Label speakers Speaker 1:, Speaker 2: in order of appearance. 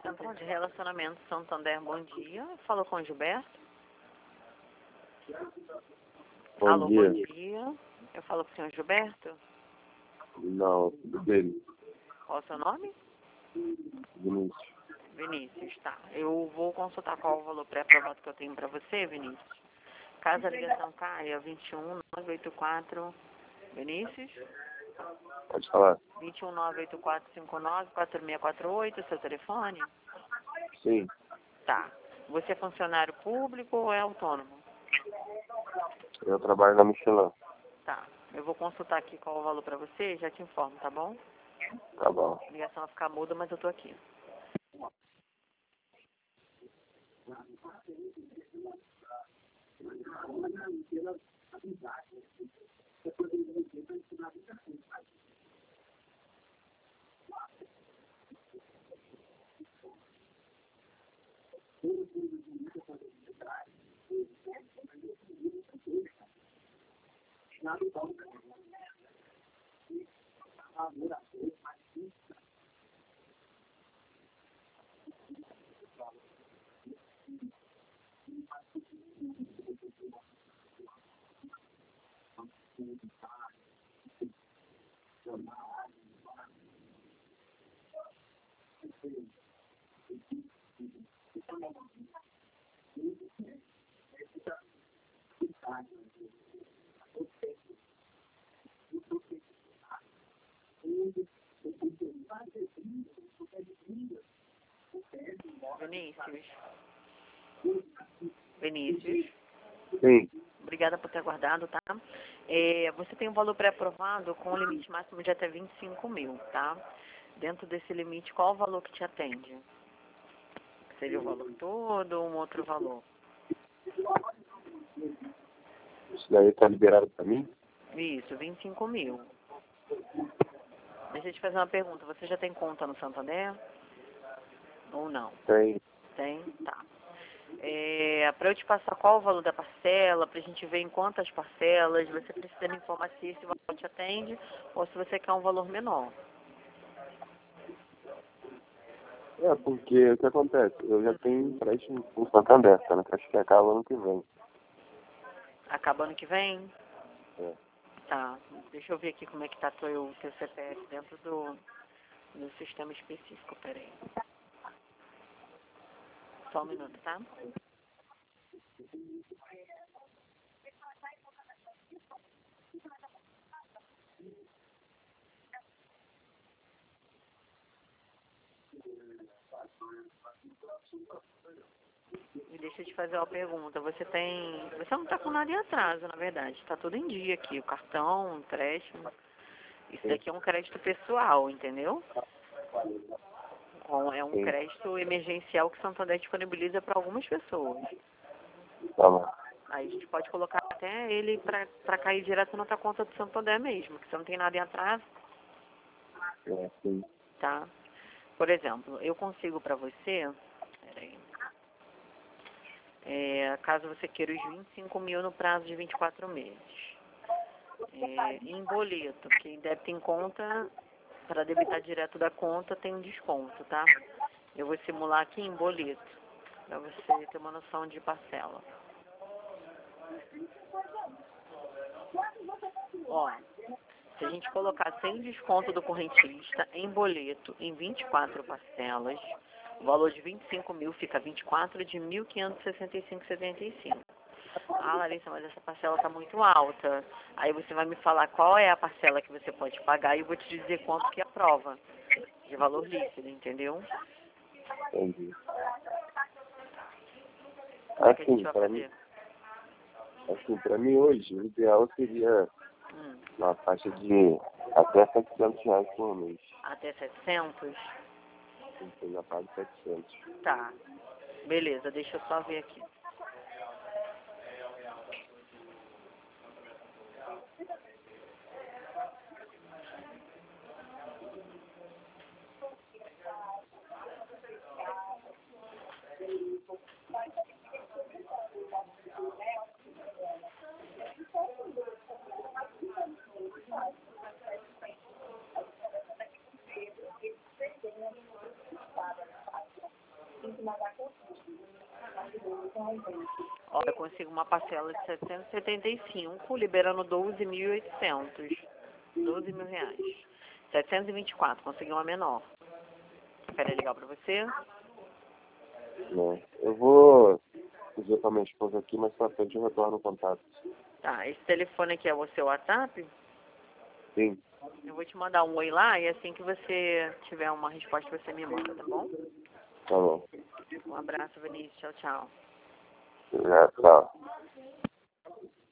Speaker 1: Central de Relacionamento Santander, bom dia. Falou com o Gilberto. Alô,
Speaker 2: Dia.
Speaker 1: bom dia. Eu falo com o senhor Gilberto.
Speaker 2: Não, tudo dele.
Speaker 1: Qual é o seu nome?
Speaker 2: Vinícius.
Speaker 1: Vinícius, tá. Eu vou consultar qual o valor pré-aprovado que eu tenho para você, Vinícius. Caso a ligação caia, 21984. Vinícius?
Speaker 2: Pode falar?
Speaker 1: 21984594648, seu telefone?
Speaker 2: Sim.
Speaker 1: Tá. Você é funcionário público ou é autônomo?
Speaker 2: Eu trabalho na Michelin.
Speaker 1: Tá. Eu vou consultar aqui qual o valor para você e já te informo, tá bom?
Speaker 2: Tá bom.
Speaker 1: A ligação vai ficar muda, mas eu tô aqui. Vinícius? Vinícius?
Speaker 2: Sim.
Speaker 1: Obrigada por ter aguardado, tá? Você tem um valor pré-aprovado com um limite máximo de até 25 mil, tá? Dentro desse limite, qual o valor que te atende? Seria o valor todo ou um outro valor?
Speaker 2: Isso daí tá liberado pra mim?
Speaker 1: Isso, 25 mil. Deixa eu te fazer uma pergunta. Você já tem conta no Santander? Ou não?
Speaker 2: Tem.
Speaker 1: Tem? Tá. Para eu te passar qual o valor da parcela, para a gente ver em quantas parcelas, você precisa me informar se esse valor te atende ou se você quer um valor menor.
Speaker 2: Porque o que acontece? Eu já tenho empréstimo com Santander, tá? Acho que acaba ano que vem.
Speaker 1: Acaba ano que vem?
Speaker 2: É.
Speaker 1: Tá. Deixa eu ver aqui como é que tá teu CPF dentro do sistema específico. Peraí. Só um minuto, tá? E deixa eu te fazer uma pergunta. Você não está com nada em atraso, na verdade. Está tudo em dia aqui. O cartão, o empréstimo. Isso daqui é um crédito pessoal, entendeu? É um
Speaker 2: Sim.
Speaker 1: crédito emergencial que o Santander disponibiliza para algumas pessoas.
Speaker 2: Tá bom.
Speaker 1: Aí a gente pode colocar até ele para cair direto na tua conta do Santander mesmo, que você não tem nada em atraso,
Speaker 2: Sim.
Speaker 1: tá? Por exemplo, eu consigo para você, peraí, caso você queira os 25 mil no prazo de 24 meses. Em boleto, quem débito em conta, para debitar direto da conta, tem um desconto, tá? Eu vou simular aqui em boleto, para você ter uma noção de parcela. Ó, se a gente colocar sem desconto do correntista, em boleto, em 24 parcelas, o valor de 25 mil fica 24 de 1.565,75. Ah, Larissa, mas essa parcela está muito alta. Aí você vai me falar qual é a parcela que você pode pagar e eu vou te dizer quanto que aprova de valor líquido, entendeu?
Speaker 2: Entendi.
Speaker 1: Como é que a gente vai
Speaker 2: Pra mim,
Speaker 1: fazer?
Speaker 2: pra mim hoje, o ideal seria
Speaker 1: Hum,
Speaker 2: uma faixa de até R$ 700 por mês.
Speaker 1: até 700?
Speaker 2: Eu já pago 700.
Speaker 1: Tá. Beleza, deixa eu só ver aqui. Olha, eu consigo uma parcela de 775, liberando 12.800. 12 mil reais. 724, consegui uma menor. Prefere ligar pra você?
Speaker 2: Não. Eu vou dizer pra minha esposa aqui, mas pra frente eu retorno o contato.
Speaker 1: Tá, esse telefone aqui é o seu WhatsApp?
Speaker 2: Sim.
Speaker 1: Eu vou te mandar um oi lá e assim que você tiver uma resposta você me manda, tá bom?
Speaker 2: Tá bom.
Speaker 1: Um abraço, Vinícius. Tchau, tchau.
Speaker 2: Já, tchau.